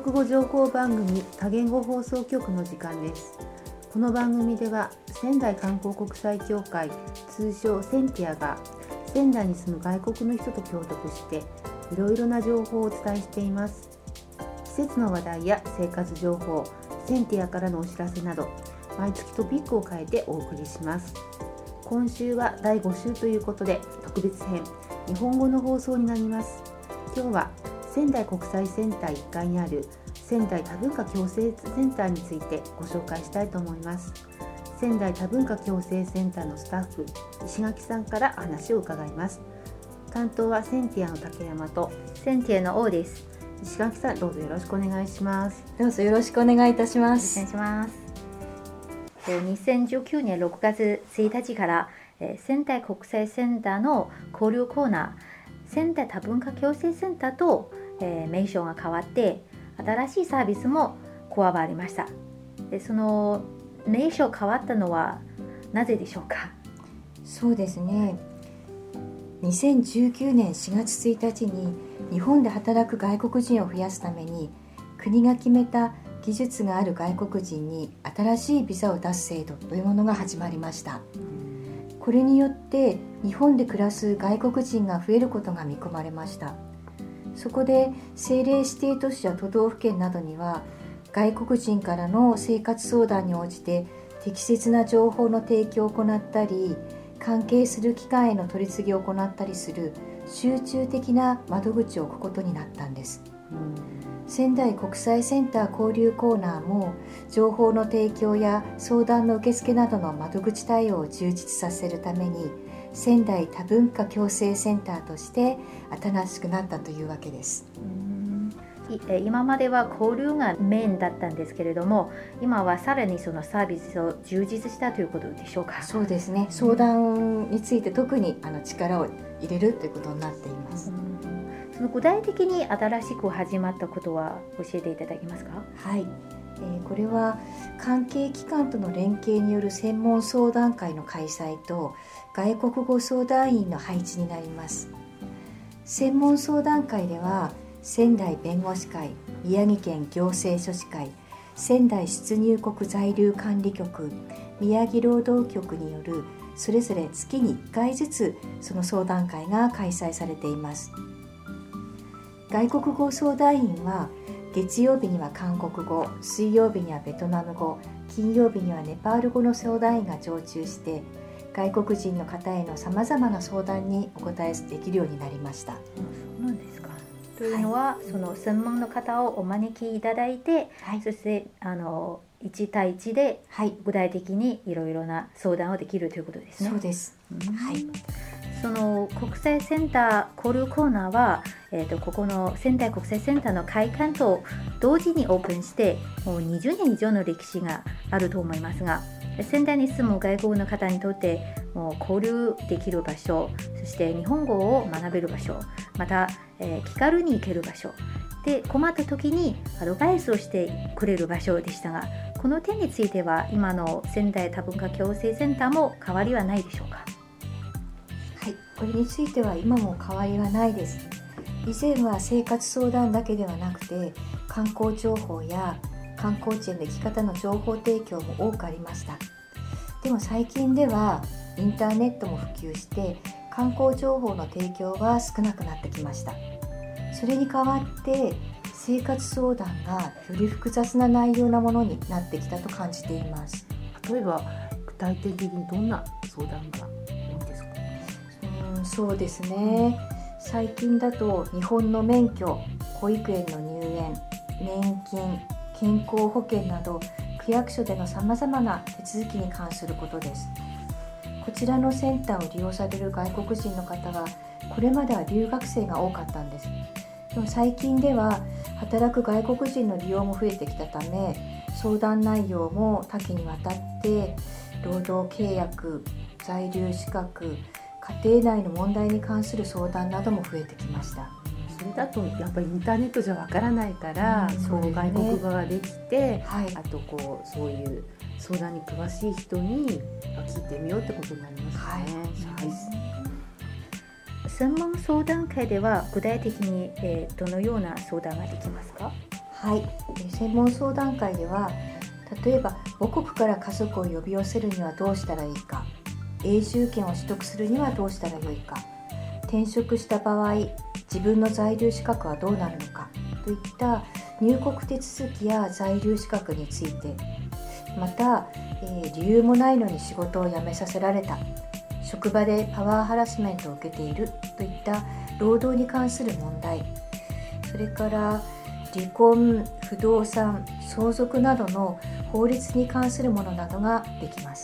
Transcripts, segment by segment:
国語情報番組多言語放送局の時間です。この番組では仙台観光国際協会、通称センティアが仙台に住む外国の人と協力していろいろな情報をお伝えしています。季節の話題や生活情報、センティアからのお知らせなど毎月トピックを変えてお送りします。今週は第5週ということで特別編日本語の放送になります。今日は仙台国際センター1階にある仙台多文化共生センターについてご紹介したいと思います。仙台多文化共生センターのスタッフ石垣さんから話を伺います。担当はセンティアの竹山とセンティアの王です。 石垣さん、どうぞよろしくお願いします。 どうぞよろしくお願いいたします。お願いします。2019年6月1日から仙台国際センターの交流コーナー仙台多文化共生センターと名称が変わって新しいサービスも加わりました。その名称変わったのはなぜでしょうか？ そうですね、2019年4月1日に日本で働く外国人を増やすために国が決めた技術がある外国人に新しいビザを出す制度というものが始まりました。これによって日本で暮らす外国人が増えることが見込まれました。そこで政令指定都市や都道府県などには外国人からの生活相談に応じて適切な情報の提供を行ったり関係する機関への取り次ぎを行ったりする集中的な窓口を置くことになったんです。仙台国際センター交流コーナーも情報の提供や相談の受付などの窓口対応を充実させるために仙台多文化共生センターとして新しくなったというわけです。 今までは交流がメインだったんですけれども、今はさらにそのサービスを充実したということでしょうか？ そうですね、相談について特に力を入れるということになっています。 その具体的に新しく始まったことは教えていただけますか？ はい、これは関係機関との連携による専門相談会の開催と外国語相談員の配置になります。専門相談会では仙台弁護士会、宮城県行政書士会、仙台出入国在留管理局、宮城労働局によるそれぞれ月に1回ずつその相談会が開催されています。外国語相談員は月曜日には韓国語、水曜日にはベトナム語、金曜日にはネパール語の相談員が常駐して外国人の方へのさまざまな相談にお答えできるようになりました。 そうなんですか。というのは、その専門の方をお招きいただいて、そして1対1で具体的にいろいろな相談をできるということですね。 そうです、 その国際センター交流コーナーは、ここの仙台国際センターの開館と同時にオープンしてもう20年以上の歴史があると思いますが、仙台に住む外国の方にとってもう交流できる場所、そして日本語を学べる場所、また、気軽に行ける場所で困った時にアドバイスをしてくれる場所でしたが、この点については今の仙台多文化共生センターも変わりはないでしょうか？ はい、これについては今も変わりはないです。以前は生活相談だけではなくて観光情報や観光地への行き方の情報提供も多くありました。でも最近ではインターネットも普及して観光情報の提供は少なくなってきました。それに代わって生活相談がより複雑な内容なものになってきたと感じています。 例えば具体的にどんな相談が多いんですか？ そうですね、最近だと日本の免許、保育園の入園、年金、健康保険など区役所でのさまざまな手続きに関することです。こちらのセンターを利用される外国人の方はこれまでは留学生が多かったんです。でも最近では働く外国人の利用も増えてきたため相談内容も多岐にわたって労働契約、在留資格、家庭内の問題に関する相談なども増えてきました。 それだとやっぱりインターネットじゃわからないから、そう外国語ができて、あとそういう相談に詳しい人に聞いてみようってことになりますね。 専門相談会では具体的に、どのような相談ができますか？ はい、専門相談会では、例えば母国から家族を呼び寄せるにはどうしたらいいか、永住権を取得するにはどうしたらよいか、転職した場合自分の在留資格はどうなるのかといった入国手続きや在留資格について、また、理由もないのに仕事を辞めさせられた、職場でパワーハラスメントを受けているといった労働に関する問題、それから離婚、不動産、相続などの法律に関するものなどができます。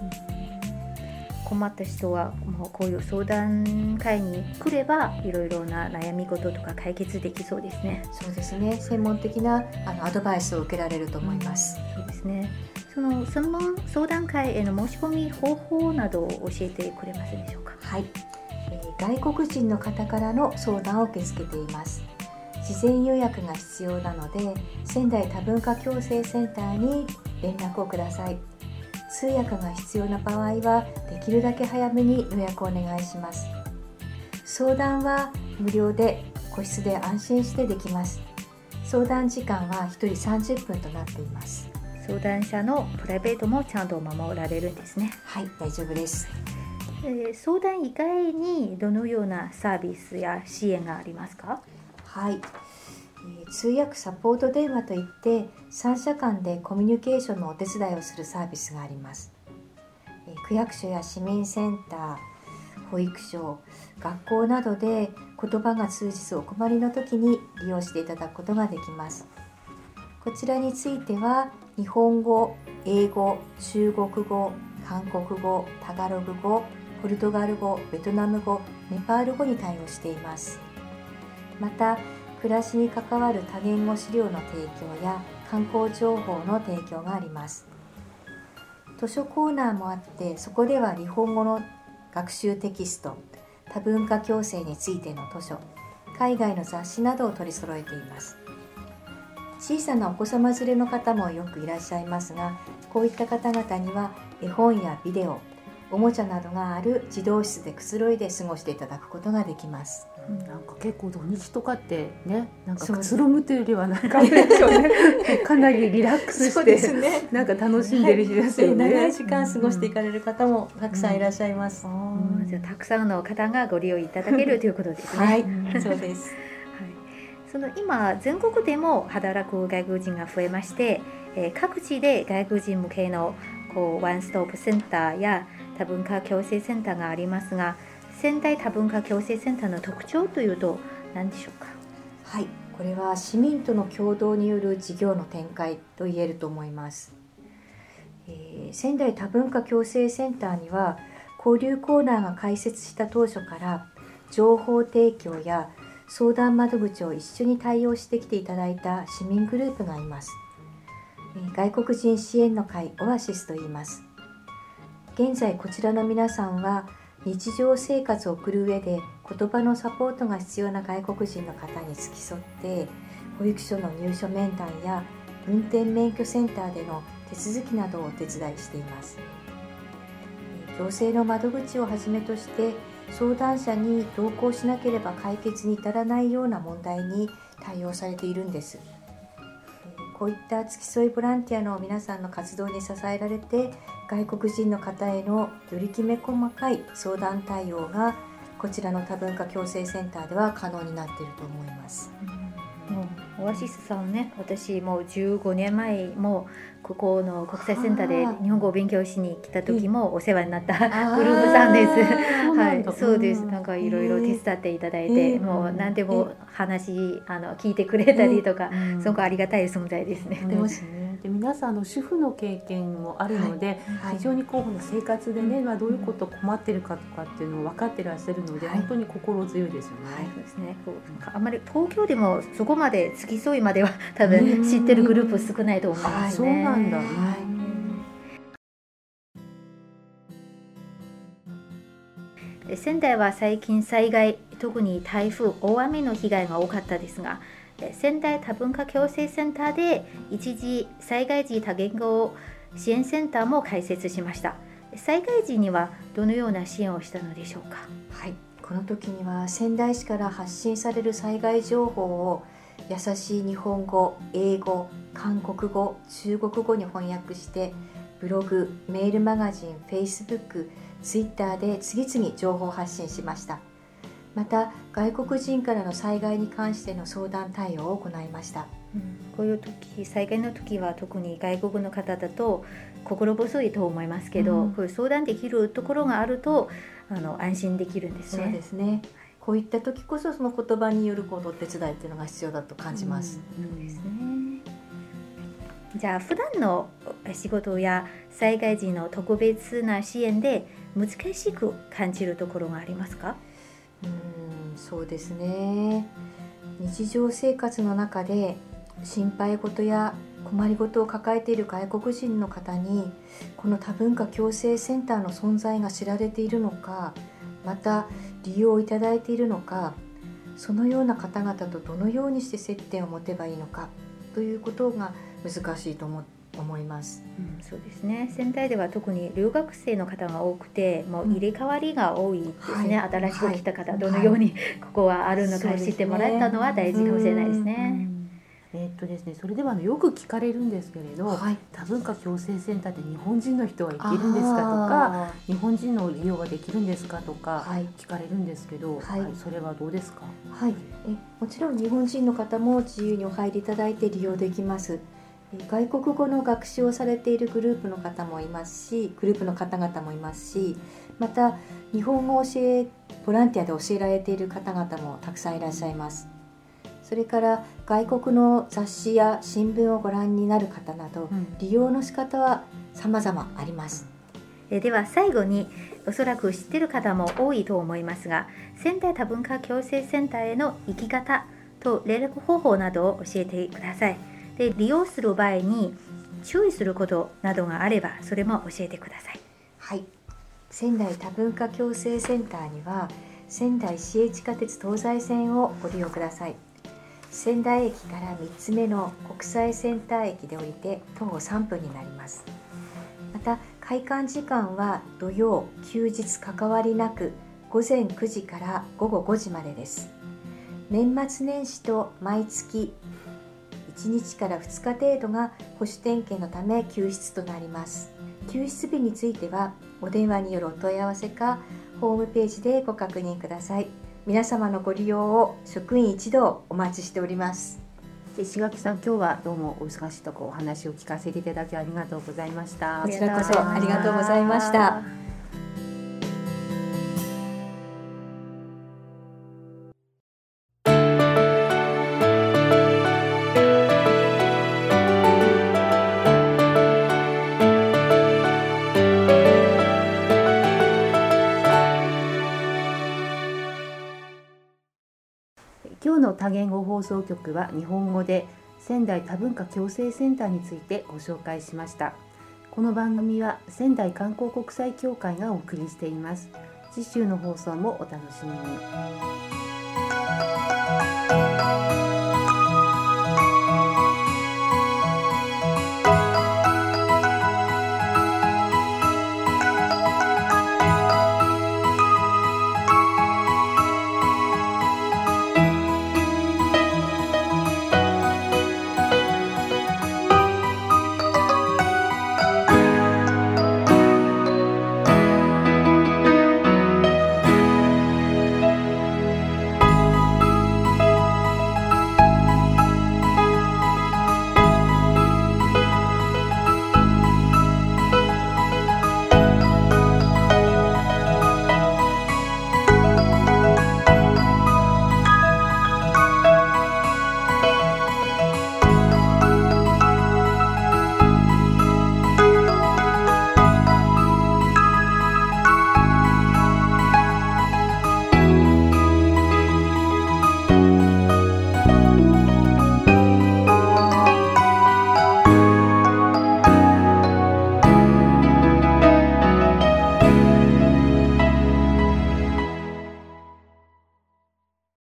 困った人はもうこういう相談会に来ればいろいろな悩み事とか解決できそうですね。 そうですね、専門的なアドバイスを受けられると思います。 そうですね。その専門相談会への申し込み方法などを教えてくれますでしょうか。 はい、外国人の方からの相談を受け付けています。事前予約が必要なので、仙台多文化共生センターに連絡をください。通訳が必要な場合はできるだけ早めに予約をお願いします。相談は無料で個室で安心してできます。相談時間は1人30分となっています。 相談者のプライベートもちゃんと守られるんですね。 はい、大丈夫です。 相談以外にどのようなサービスや支援がありますか？ はい、通訳サポート電話といって三者間でコミュニケーションのお手伝いをするサービスがあります。区役所や市民センター、保育所、学校などで言葉が通じずお困りの時に利用していただくことができます。こちらについては日本語、英語、中国語、韓国語、タガログ語、ポルトガル語、ベトナム語、ネパール語に対応しています。また暮らしに関わる多言語資料の提供や観光情報の提供があります。図書コーナーもあって、そこでは日本語の学習テキスト、多文化共生についての図書、海外の雑誌などを取り揃えています。小さなお子様連れの方もよくいらっしゃいますが、こういった方々には絵本やビデオ、おもちゃなどがある児童室でくつろいで過ごしていただくことができます。 なんか結構土日とかってね、なんかくつろむというよりはなんかね、かなりリラックスして、ね、なんか楽しんでる日ですよね。 長い時間過ごしていかれる方もたくさんいらっしゃいます。 じゃあたくさんの方がご利用いただけるということですね。 はい、そうです。 その今全国でも働く外国人が増えまして、各地で外国人向けのワンストップセンターや多文化共生センターがありますが、仙台多文化共生センターの特徴というと何でしょうか？ はい、これは市民との共同による事業の展開と言えると思います。仙台多文化共生センターには交流コーナーが開設した当初から情報提供や相談窓口を一緒に対応してきていただいた市民グループがいます。外国人支援の会オアシスと言います。現在こちらの皆さんは日常生活を送る上で言葉のサポートが必要な外国人の方に付き添って、保育所の入所面談や運転免許センターでの手続きなどをお手伝いしています。行政の窓口をはじめとして相談者に同行しなければ解決に至らないような問題に対応されているんです。こういった付き添いボランティアの皆さんの活動に支えられて、外国人の方へのよりきめ細かい相談対応がこちらの多文化共生センターでは可能になっていると思います。 オアシスさんね、私もう15年前もここの国際センターで日本語を勉強しに来た時もお世話になったグループさんです。はい、そうです。なんかいろいろ手伝っていただいて、もう何でも話聞いてくれたりとか、すごくありがたい存在ですね。 で皆さん主婦の経験もあるので、非常に生活でね、どういうこと困ってるかとかっていうのを分かってらっしゃるので、本当に心強いですよね。 そうですね。あんまり東京でもそこまで付き添いまでは多分知ってるグループ少ないと思いますね。 そうなんだ。 仙台は最近災害、特に台風、大雨の被害が多かったですが、仙台多文化共生センターで一時災害時多言語支援センターも開設しました。災害時にはどのような支援をしたのでしょうか？ はい、この時には仙台市から発信される災害情報を優しい日本語、英語、韓国語、中国語に翻訳してブログ、メールマガジン、フェイスブック、ツイッターで次々情報発信しました。また外国人からの災害に関しての相談対応を行いました。 こういう時、災害の時は特に外国の方だと心細いと思いますけど、こういう相談できるところがあると安心できるんですね。 そうですね。こういった時こそその言葉によるお手伝いっていうのが必要だと感じます。 ですね。じゃあ普段の仕事や災害時の特別な支援で難しく感じるところがありますか？ そうですね。日常生活の中で心配事や困りごとを抱えている外国人の方にこの多文化共生センターの存在が知られているのか、また利用いただいているのか、そのような方々とどのようにして接点を持てばいいのかということが難しいと思います。 そうですね。仙台では特に留学生の方が多くて、もう入れ替わりが多いですね。新しく来た方、どのようにここはあるのか知ってもらったのは大事かもしれないですね。 ですね、それではよく聞かれるんですけれど、多文化共生センターで日本人の人は行けるんですかとか、日本人の利用ができるんですかとか聞かれるんですけど、それはどうですか？ もちろん日本人の方も自由にお入りいただいて利用できます。外国語の学習をされているグループの方もいますし、グループの方々もいますし、また日本語をボランティアで教えられている方々もたくさんいらっしゃいます。それから外国の雑誌や新聞をご覧になる方など、利用の仕方は様々あります。 では最後に、おそらく知っている方も多いと思いますが、仙台多文化共生センターへの行き方と連絡方法などを教えてください。で、利用する場合に注意することなどがあれば、それも教えてください。 仙台多文化共生センターには仙台市営地下鉄東西線をご利用ください。仙台駅から3つ目の国際センター駅で降りて徒歩3分になります。また開館時間は土曜休日関わりなく午前9時から午後5時までです。年末年始と毎月1日から2日程度が保守点検のため休室となります。休室日についてはお電話によるお問い合わせかホームページでご確認ください。皆様のご利用を職員一同お待ちしております。 石垣さん、今日はどうもお忙しいところお話を聞かせていただきありがとうございました。 こちらこそありがとうございました。 今日の多言語放送局は日本語で仙台多文化共生センターについてご紹介しました。この番組は仙台観光国際協会がお送りしています。次週の放送もお楽しみに。